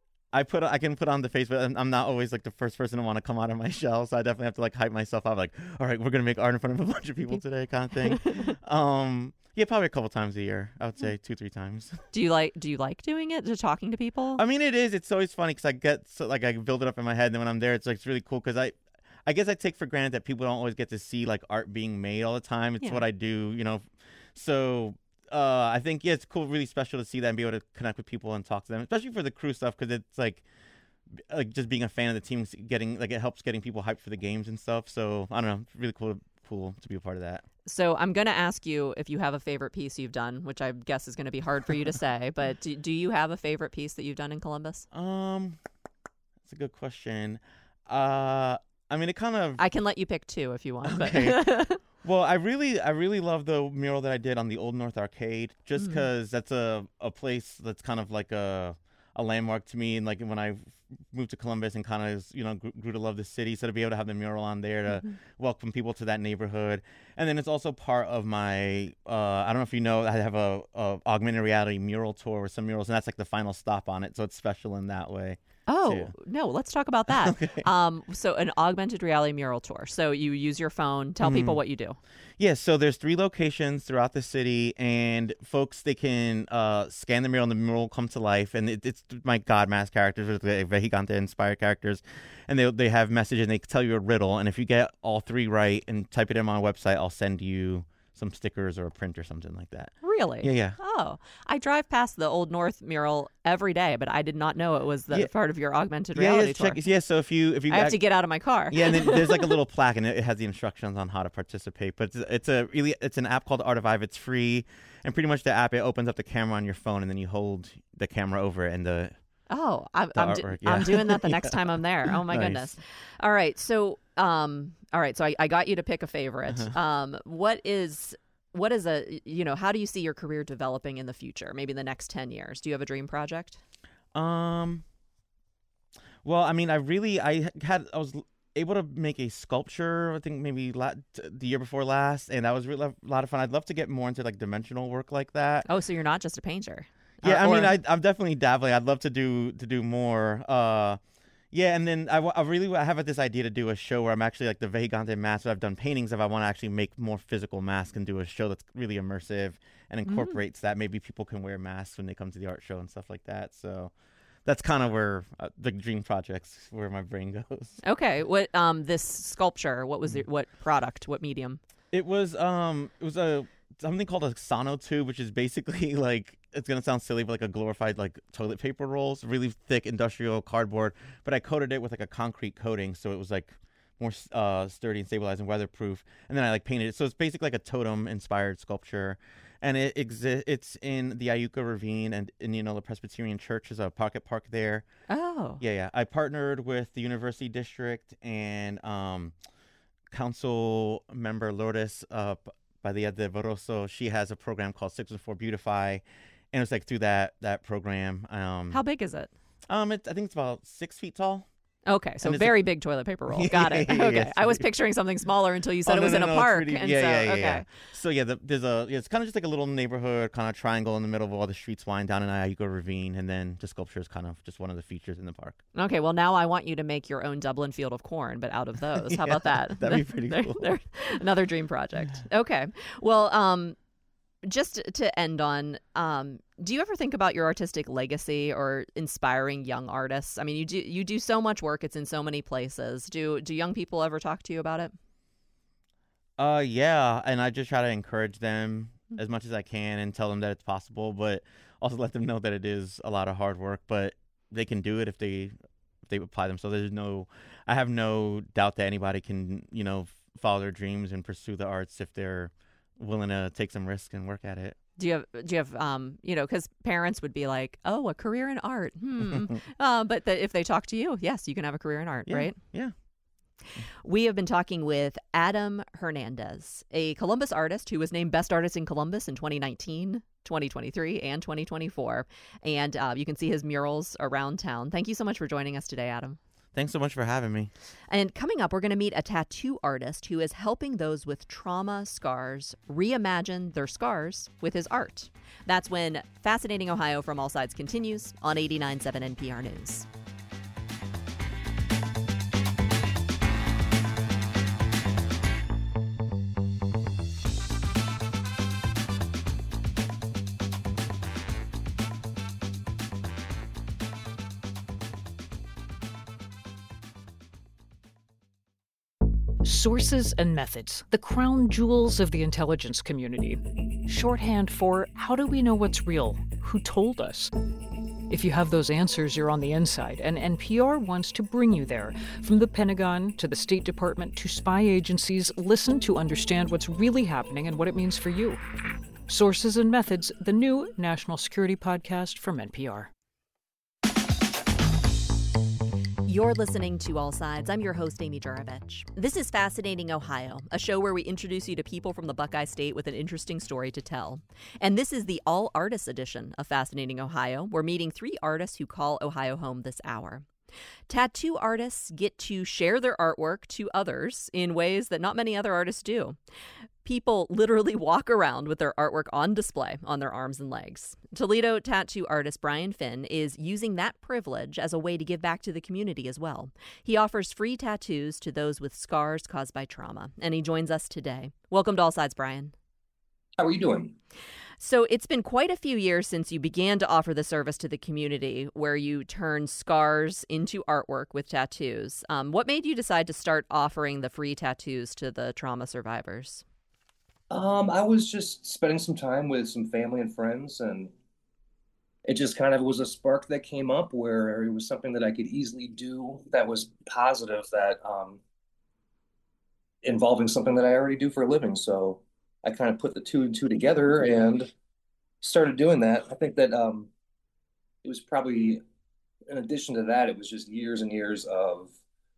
I put I can put on the face, but I'm- I'm not always like the first person to want to come out of my shell, so I definitely have to like hype myself up. Like, all right, we're gonna make art in front of a bunch of people today, kind of thing. um, yeah, probably a couple times a year. I would say two, three times. Do you like do you like doing it? Just talking to people? I mean, it is. It's always funny because I get so like I build it up in my head, and then when I'm there, it's like it's really cool because I, I guess I take for granted that people don't always get to see like art being made all the time. It's Yeah. what I do, you know. So. Uh, I think yeah, it's cool, really special to see that and be able to connect with people and talk to them, especially for the crew stuff because it's like, like just being a fan of the team, getting like it helps getting people hyped for the games and stuff. So I don't know, it's really cool, cool to be a part of that. So I'm going to ask you if you have a favorite piece you've done, which I guess is going to be hard for you to say. But do, do you have a favorite piece that you've done in Columbus? Um, that's a good question. Uh, I mean, it kind of. I can let you pick two if you want. Okay. But Well, I really, I really love the mural that I did on the Old North Arcade, just Mhm. because that's a, a place that's kind of like a a landmark to me. And like when I moved to Columbus and kind of you know grew, grew to love the city, so to be able to have the mural on there to Mhm. welcome people to that neighborhood, and then it's also part of my. Uh, I don't know if you know, I have a, a augmented reality mural tour with some murals, and that's like the final stop on it, so it's special in that way. oh too. no, let's talk about that. Okay. Um, so an augmented reality mural tour. So you use your phone. Tell people Mhm. what you do. Yeah, so there's three locations throughout the city, and folks, they can uh, scan the mural, and the mural will come to life. And it, it's my God Mask characters, or the Vejigante-inspired characters, and they they have messages, and they tell you a riddle. And if you get all three right and type it in on my website, I'll send you some stickers or a print or something like that. Really? Yeah, yeah. Oh, I drive past the Old North mural every day, but I did not know it was the Yeah. part of your augmented Yeah, reality yeah, tour. check, yeah. So if you if you I have to get out of my car. Yeah, and then there's like a little plaque, and it, it has the instructions on how to participate. But it's, it's a really it's an app called Artivive. It's free, and pretty much the app, it opens up the camera on your phone, and then you hold the camera over it, and the Oh, I'm The I'm, do- artwork, yeah. I'm doing that the next Yeah. time I'm there. Oh my Nice. goodness! All right, so um, all right, so I, I got you to pick a favorite. Uh-huh. Um, what is what is a you know how do you see your career developing in the future? Maybe in the next ten years. Do you have a dream project? Um. Well, I mean, I really, I had, I was able to make a sculpture. I think maybe la- t- the year before last, and that was really a lot of fun. I'd love to get more into like dimensional work like that. Oh, so you're not just a painter? Yeah, Uh, I mean, or- I, I'm definitely dabbling. I'd love to do to do more. Uh, yeah, and then I, wa- I really I have this idea to do a show where I'm actually like the Vejigante mask. I've done paintings of. I want to actually make more physical masks and do a show that's really immersive and Mm. incorporates that. Maybe people can wear masks when they come to the art show and stuff like that. So that's kind of where uh, the dream projects where my brain goes. Okay. What um this sculpture? What Mm. was it? What product? What medium? It was um it was a something called a sonotube, which is basically like it's gonna sound silly, but like a glorified like toilet paper rolls, really thick industrial cardboard. But I coated it with like a concrete coating, so it was like more uh sturdy and stabilized and weatherproof. And then I like painted it, so it's basically like a totem inspired sculpture. And it exi- it's in the Iuka Ravine, and in you know the Presbyterian Church is a pocket park there. Oh. Yeah, yeah. I partnered with the University District and um, council member Lourdes uh, Padilla de Barroso. She has a program called Six and Four Beautify, and it's like through that that program. Um, How big is it? um, it, I think it's about six feet tall. Okay, so And it's very big toilet paper roll. Got it. Yeah, yeah, Okay, yeah, it's I was pretty- picturing something smaller until you said Oh, it was no, in no, a no, it's park, pretty- and yeah, so yeah, yeah, okay. yeah. So yeah, the, there's a yeah, it's kind of just like a little neighborhood kind of triangle in the middle of all the streets wind down in Iuka Ravine, and then the sculpture is kind of just one of the features in the park. Okay, well now I want you to make your own Dublin Field of Corn, but out of those. How Yeah, about that? that'd be pretty There- cool. there- another dream project. Okay. Well, um, just to end on, um, do you ever think about your artistic legacy or inspiring young artists? I mean, you do you do so much work; it's in so many places. Do do young people ever talk to you about it? Uh, yeah, and I just try to encourage them as much as I can and tell them that it's possible, but also let them know that it is a lot of hard work, but they can do it if they if they apply themselves. There's no, I have no doubt that anybody can, you know, follow their dreams and pursue the arts if they're willing to take some risk and work at it. Do you have, do you have, um, you know, because parents would be like, oh, a career in art. Hmm. uh, but the, if they talk to you, yes, you can have a career in art, Yeah, right? yeah. We have been talking with Adam Hernandez, a Columbus artist who was named Best Artist in Columbus in twenty nineteen, twenty twenty-three, and twenty twenty-four. And uh, you can see his murals around town. Thank you so much for joining us today, Adam. Thanks so much for having me. And coming up, we're going to meet a tattoo artist who is helping those with trauma scars reimagine their scars with his art. That's when Fascinating Ohio from All Sides continues on eighty-nine point seven N P R News. Sources and methods, the crown jewels of the intelligence community. Shorthand for how do we know what's real? Who told us? If you have those answers, you're on the inside, and N P R wants to bring you there. From the Pentagon to the State Department to spy agencies, listen to understand what's really happening and what it means for you. Sources and Methods, the new national security podcast from N P R. You're listening to All Sides. I'm your host, Amy Juravich. This is Fascinating Ohio, a show where we introduce you to people from the Buckeye State with an interesting story to tell. And this is the All Artists edition of Fascinating Ohio. We're meeting three artists who call Ohio home this hour. Tattoo artists get to share their artwork to others in ways that not many other artists do. People literally walk around with their artwork on display on their arms and legs. Toledo tattoo artist Brian Finn is using that privilege as a way to give back to the community as well. He offers free tattoos to those with scars caused by trauma, and he joins us today. Welcome to All Sides, Brian. How are you doing? So it's been quite a few years since you began to offer the service to the community where you turn scars into artwork with tattoos. Um, what made you decide to start offering the free tattoos to the trauma survivors? Um, I was just spending some time with some family and friends, and it just kind of was a spark that came up where it was something that I could easily do that was positive, that um, involving something that I already do for a living. So I kind of put the two and two together and started doing that. I think that um, it was probably, in addition to that, it was just years and years of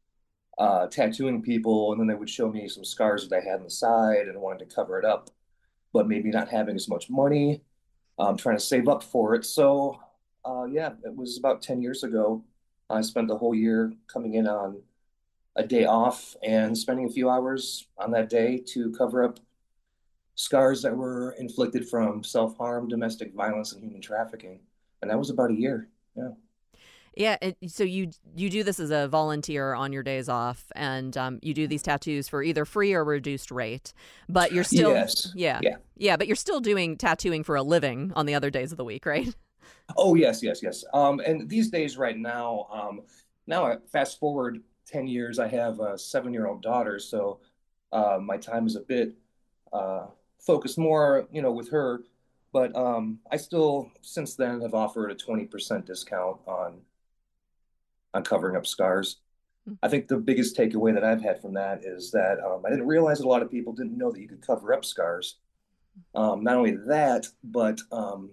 uh, tattooing people, and then they would show me some scars that I had on the side and wanted to cover it up, but maybe not having as much money, um, trying to save up for it. So uh, yeah, it was about ten years ago. I spent the whole year coming in on a day off and spending a few hours on that day to cover up scars that were inflicted from self-harm, domestic violence, and human trafficking. And that was about a year. Yeah. Yeah. And so you you do this as a volunteer on your days off, and um, you do these tattoos for either free or reduced rate. But you're still, yes. yeah, yeah, yeah. But you're still doing tattooing for a living on the other days of the week, right? Oh yes, yes, yes. Um, and these days, right now, um, now I fast forward ten years. I have a seven-year-old daughter, so uh, my time is a bit uh, focused more, you know, with her. But um, I still, since then, have offered a twenty percent discount on. on covering up scars. I think the biggest takeaway that I've had from that is that um, I didn't realize that a lot of people didn't know that you could cover up scars. Um, not only that, but um,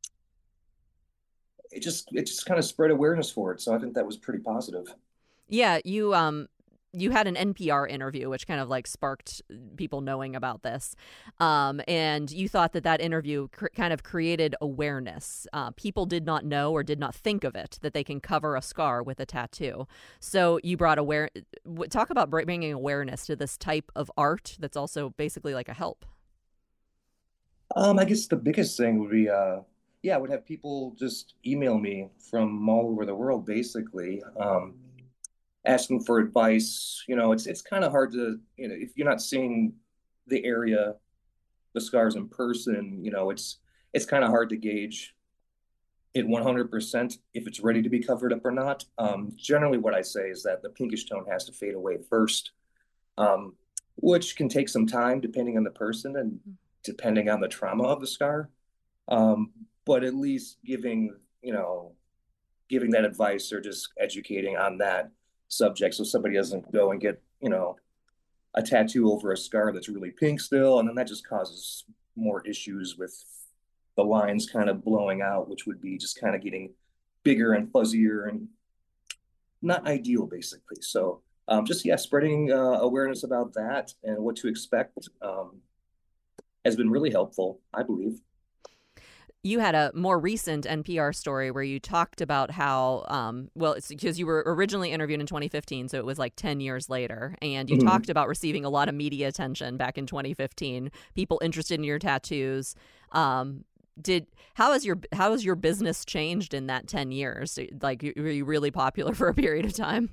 it just it just kind of spread awareness for it. So I think that was pretty positive. Yeah, you um you had an N P R interview, which kind of like sparked people knowing about this. Um, and you thought that that interview cr- kind of created awareness. Uh, people did not know or did not think of it, that they can cover a scar with a tattoo. So you brought aware, talk about bringing awareness to this type of art that's also basically like a help. Um, I guess the biggest thing would be, uh, yeah, I would have people just email me from all over the world, basically. Um, asking for advice. You know, it's it's kind of hard to, you know, if you're not seeing the area the scars in person, you know, it's it's kind of hard to gauge it one hundred percent if it's ready to be covered up or not. Um, generally, what I say is that the pinkish tone has to fade away first, um, which can take some time depending on the person and depending on the trauma of the scar. Um, but at least giving, you know, giving that advice or just educating on that subject so somebody doesn't go and get, you know, a tattoo over a scar that's really pink still, and then that just causes more issues with the lines kind of blowing out, which would be just kind of getting bigger and fuzzier and not ideal, basically. So um, just, yeah, spreading uh, awareness about that and what to expect um, has been really helpful, I believe. You had a more recent N P R story where you talked about how, um, well, it's because you were originally interviewed in twenty fifteen, so it was like ten years later, and you mm-hmm. talked about receiving a lot of media attention back in twenty fifteen, people interested in your tattoos. Um, did how has your how has your business changed in that ten years? Like, were you really popular for a period of time?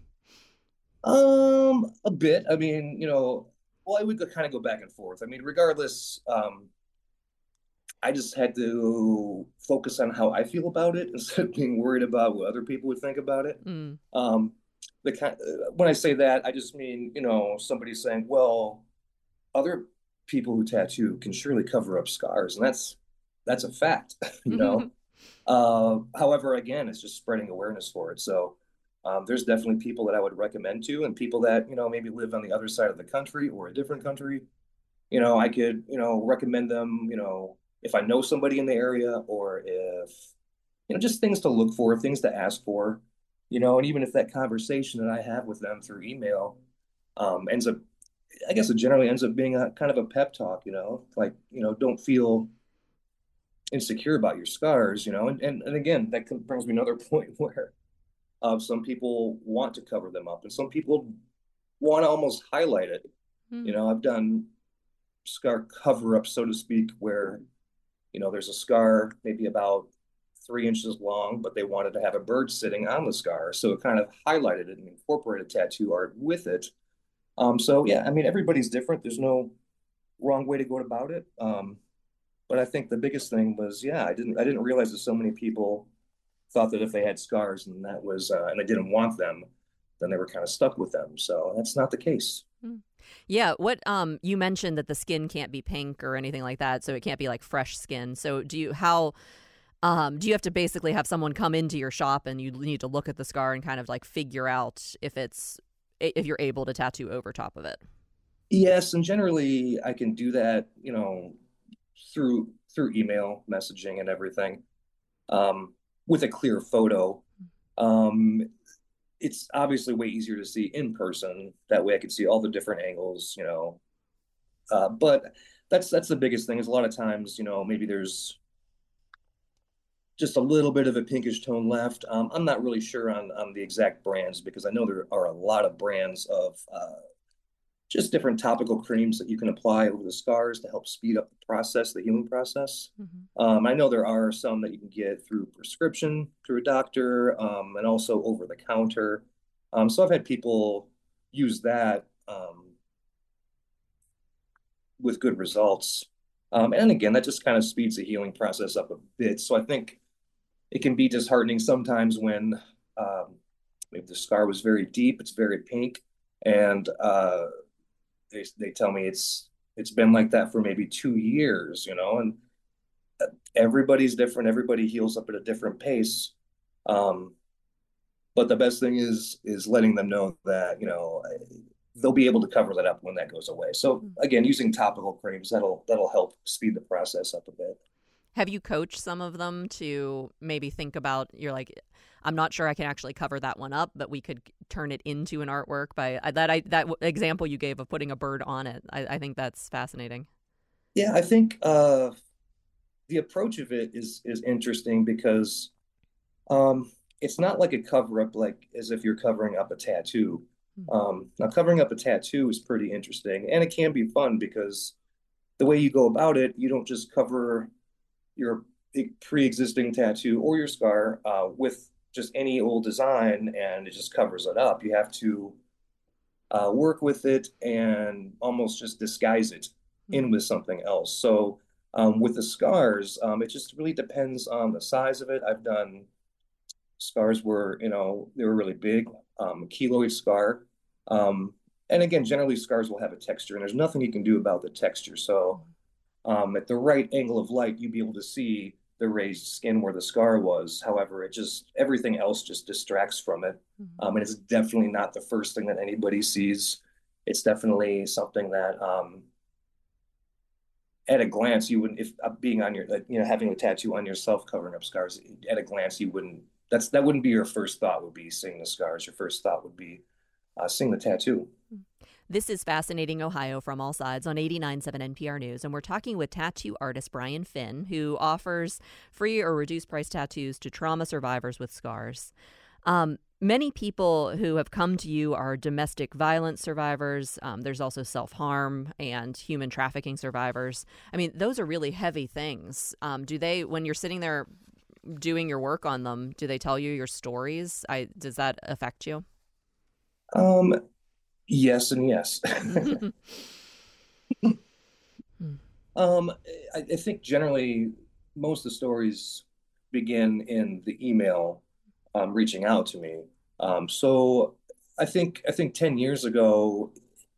Um, a bit. I mean, you know, well, I would kind of go back and forth. I mean, regardless, um, I just had to focus on how I feel about it instead of being worried about what other people would think about it. Mm. Um, the kind, when I say that, I just mean, you know, somebody saying, well, other people who tattoo can surely cover up scars. And that's, that's a fact, you know? uh, however, again, it's just spreading awareness for it. So um, there's definitely people that I would recommend to, and people that, you know, maybe live on the other side of the country or a different country, you know, I could, you know, recommend them, you know, if I know somebody in the area, or if, you know, just things to look for, things to ask for, you know, and even if that conversation that I have with them through email um, ends up, I guess it generally ends up being a kind of a pep talk, you know, like, you know, don't feel insecure about your scars, you know, and, and, and again, that brings me another point where uh, some people want to cover them up and some people want to almost highlight it. Mm. You know, I've done scar cover up, so to speak, where, you know, there's a scar maybe about three inches long, but they wanted to have a bird sitting on the scar. So it kind of highlighted it and incorporated tattoo art with it. Um, so, yeah, I mean, everybody's different. There's no wrong way to go about it. Um, but I think the biggest thing was, yeah, I didn't I didn't realize that so many people thought that if they had scars and that was uh, and they didn't want them, then they were kind of stuck with them. So that's not the case. Mm. Yeah, what um you mentioned that the skin can't be pink or anything like that, so it can't be like fresh skin. So do you how um do you have to basically have someone come into your shop and you need to look at the scar and kind of like figure out if it's if you're able to tattoo over top of it? Yes, and generally I can do that, you know, through through email messaging and everything, um, with a clear photo. Um, it's obviously way easier to see in person. That way I can see all the different angles, you know. Uh, but that's that's the biggest thing is a lot of times, you know, maybe there's just a little bit of a pinkish tone left. Um, I'm not really sure on, on the exact brands because I know there are a lot of brands of uh, just different topical creams that you can apply over the scars to help speed up the process, the healing process. Mm-hmm. Um, I know there are some that you can get through prescription, through a doctor, um, and also over the counter. Um, so I've had people use that um, with good results. Um, and again, that just kind of speeds the healing process up a bit. So I think it can be disheartening sometimes when um, maybe the scar was very deep, it's very pink, and uh, They they tell me it's it's been like that for maybe two years, you know, and everybody's different. Everybody heals up at a different pace. Um, but the best thing is is letting them know that, you know, they'll be able to cover that up when that goes away. So again, using topical creams, that'll that'll help speed the process up a bit. Have you coached some of them to maybe think about, you're like, I'm not sure I can actually cover that one up, but we could turn it into an artwork by that I, that example you gave of putting a bird on it. I, I think that's fascinating. Yeah, I think uh, the approach of it is is interesting because um, it's not like a cover up, like as if you're covering up a tattoo. Mm-hmm. Um, now, covering up a tattoo is pretty interesting, and it can be fun because the way you go about it, you don't just cover your pre-existing tattoo or your scar uh, with just any old design and it just covers it up. You have to uh, work with it and almost just disguise it in with something else. So um, with the scars, um, it just really depends on the size of it. I've done scars where, you know, they were really big, um, a keloid scar. Um, and again, generally scars will have a texture and there's nothing you can do about the texture. So um, at the right angle of light, you'd be able to see the raised skin where the scar was. However, it just, everything else just distracts from it. Mm-hmm. Um, and it's definitely not the first thing that anybody sees. It's definitely something that, um, at a glance, you wouldn't, if uh, being on your, uh, you know, having a tattoo on yourself covering up scars, at a glance, you wouldn't, that's, that wouldn't be your first thought would be seeing the scars. Your first thought would be uh, seeing the tattoo. This is Fascinating Ohio from All Sides on eighty-nine point seven N P R News, and we're talking with tattoo artist Brian Finn, who offers free or reduced price tattoos to trauma survivors with scars. Um, many people who have come to you are domestic violence survivors. Um, there's also self-harm and human trafficking survivors. I mean, those are really heavy things. Um, do they, when you're sitting there doing your work on them, do they tell you your stories? I, does that affect you? Um. Yes and yes. um, I, I think generally most of the stories begin in the email um, reaching out to me. Um, so I think I think ten years ago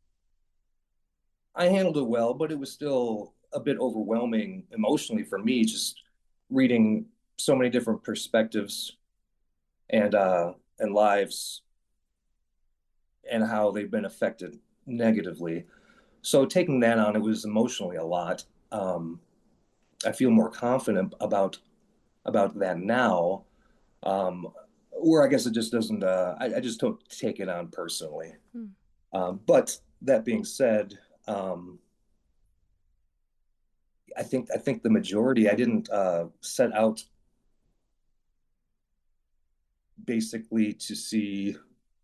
I handled it well, but it was still a bit overwhelming emotionally for me, just reading so many different perspectives and uh, and lives and how they've been affected negatively. So taking that on, it was emotionally a lot. Um, I feel more confident about about that now, um, where I guess it just doesn't, uh, I, I just don't take it on personally. Hmm. Um, but that being said, um, I think I think the majority, I didn't uh, set out basically to see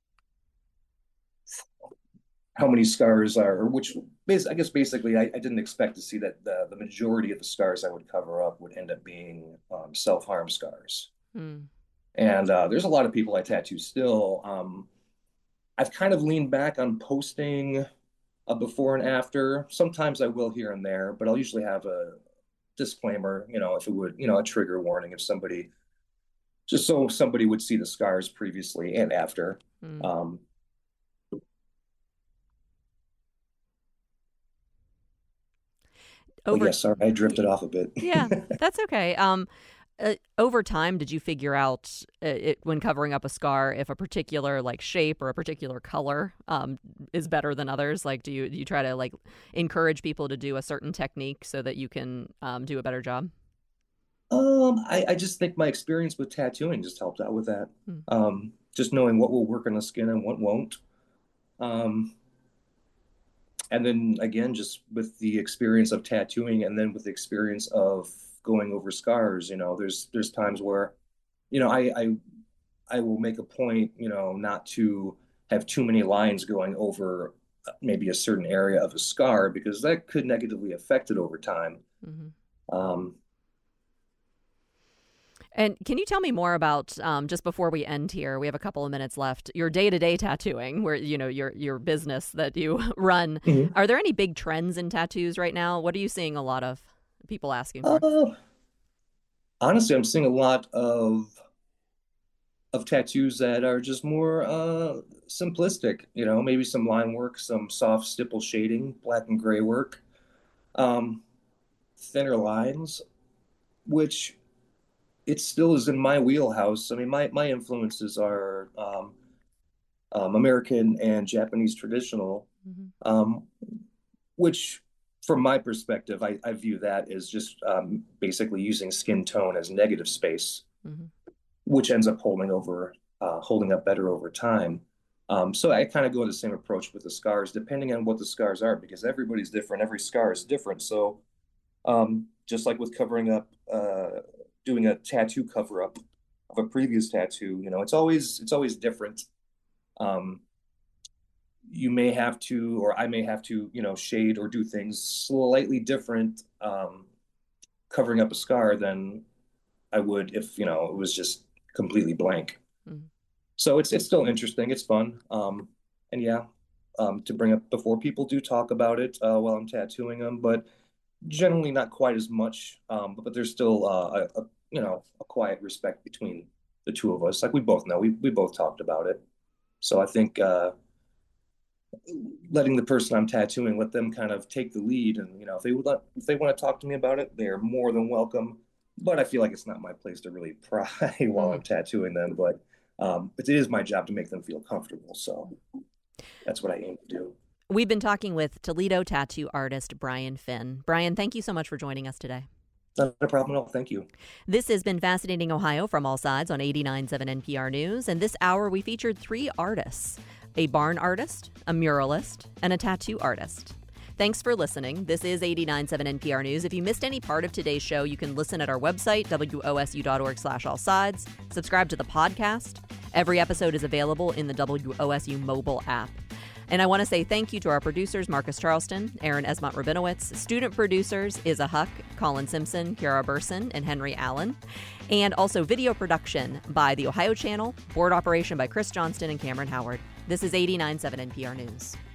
how many scars are, or which, I guess basically I, I didn't expect to see that the, the majority of the scars I would cover up would end up being um, self-harm scars. Hmm. And uh, there's a lot of people I tattoo still. Um, I've kind of leaned back on posting a before and after. Sometimes I will here and there, but I'll usually have a disclaimer, you know, if it would, you know, a trigger warning if somebody, just so somebody would see the scars previously and after. Hmm. Um, Over, oh, yes, sorry, I drifted off a bit. Yeah, that's okay. Um, uh, over time, did you figure out uh, it, when covering up a scar if a particular like shape or a particular color um, is better than others? Like, do you do you try to like encourage people to do a certain technique so that you can um, do a better job? Um, I, I just think my experience with tattooing just helped out with that. Hmm. Um, just knowing what will work on the skin and what won't. Um, And then again, just with the experience of tattooing and then with the experience of going over scars, you know, there's there's times where, you know, I I, I will make a point, you know, not to have too many lines going over maybe a certain area of a scar because that could negatively affect it over time. Mm-hmm. Um, And can you tell me more about, um, just before we end here, we have a couple of minutes left, your day-to-day tattooing, where, you know, your your business that you run. Mm-hmm. Are there any big trends in tattoos right now? What are you seeing a lot of people asking for? Uh, honestly, I'm seeing a lot of of tattoos that are just more uh, simplistic, you know, maybe some line work, some soft stipple shading, black and gray work, um, thinner lines, which... it still is in my wheelhouse. I mean, my, my influences are um, um, American and Japanese traditional, mm-hmm. um, which from my perspective, I, I view that as just um, basically using skin tone as negative space, mm-hmm. which ends up holding over, uh, holding up better over time. Um, so I kind of go the same approach with the scars, depending on what the scars are, because everybody's different. Every scar is different. So um, just like with covering up, uh, doing a tattoo cover up of a previous tattoo, you know, it's always, it's always different. Um, you may have to, or I may have to, you know, shade or do things slightly different, um, covering up a scar than I would if, you know, it was just completely blank. Mm-hmm. So it's, it's still interesting. It's fun. Um, and yeah, um, to bring up before people do talk about it uh, while I'm tattooing them, but generally not quite as much. Um, but, but there's still uh, a, a you know a quiet respect between the two of us. Like we both know, we we both talked about it. So I think uh, letting the person I'm tattooing, let them kind of take the lead, and you know if they would let, if they want to talk to me about it, they're more than welcome. But I feel like it's not my place to really pry while I'm tattooing them. But um, it is my job to make them feel comfortable. So that's what I aim to do. We've been talking with Toledo tattoo artist Brian Finn. Brian, thank you so much for joining us today. Not a problem at all. Thank you. This has been Fascinating Ohio from All Sides on eighty-nine point seven N P R News. And this hour, we featured three artists: a barn artist, a muralist, and a tattoo artist. Thanks for listening. This is eighty-nine point seven N P R News. If you missed any part of today's show, you can listen at our website, W O S U dot org slash all sides. Subscribe to the podcast. Every episode is available in the W O S U mobile app. And I want to say thank you to our producers, Marcus Charleston, Aaron Esmont-Rabinowitz, student producers, Isa Huck, Colin Simpson, Kiara Burson, and Henry Allen, and also video production by the Ohio Channel, board operation by Chris Johnston and Cameron Howard. This is eighty-nine point seven N P R News.